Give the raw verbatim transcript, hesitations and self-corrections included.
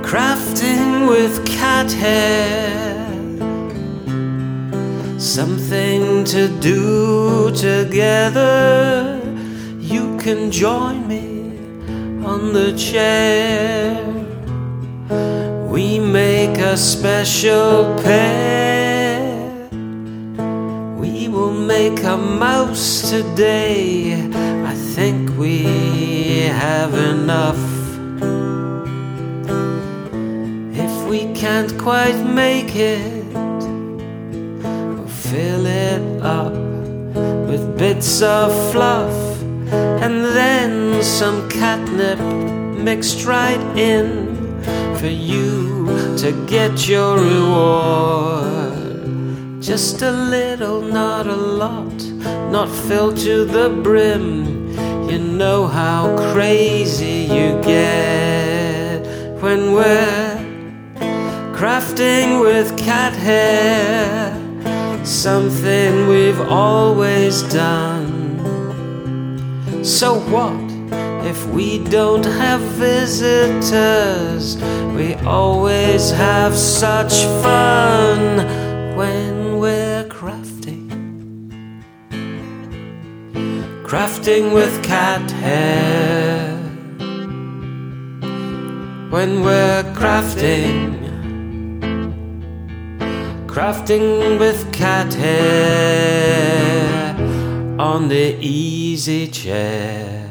Crafting with cat hair, something to do together. You can join me on the chair. We make a special pair. We will make a mouse today. I think we have enough. If we can't quite make it, we'll fill it up with bits of fluff, and then some catnip mixed right in for you to get your reward. Just a little, not a lot, not filled to the brim. You know how crazy you get when we're crafting with cat hair, something we've always done. So what if we don't have visitors? We always have such fun when we're crafting. Crafting with cat hair. When we're crafting. Crafting with cat hair on the easy chair.